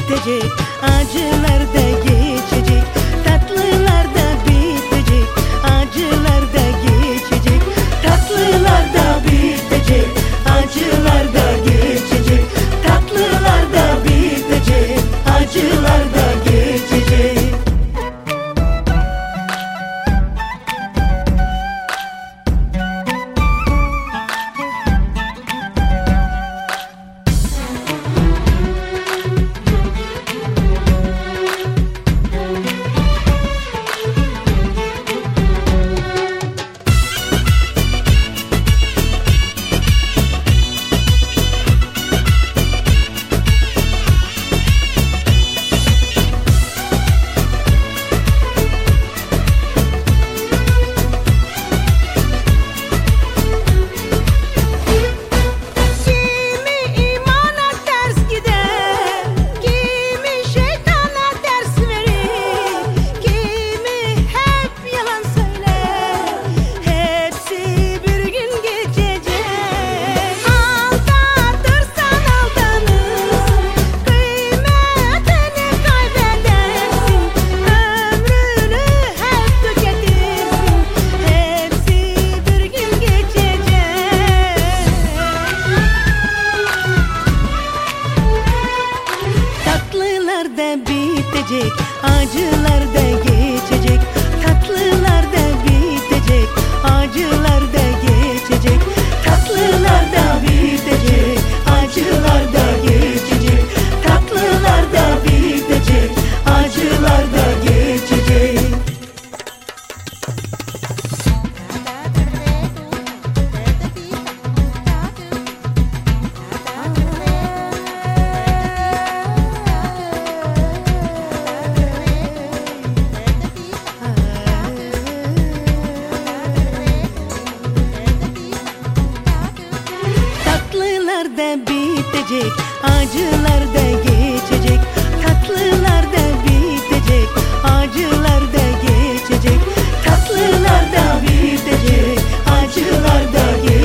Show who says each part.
Speaker 1: bitecek, acılar da geçecek, tatlılar da bitecek, acılar da geçecek, tatlılar da bitecek, acılar da geçecek, tatlılar da bitecek, acılar da geçecek. Bitecek, acılar da geçecek, tatlılar da bitecek, acılar da geçecek, tatlılar da bitecek, acılar da geçecek, tatlılar da bitecek, acılar da geçecek. Tatlılar da bitecek, acılar da geçecek, tatlılar da bitecek, acılar da geçecek, tatlılar da bitecek, acılar da geçecek.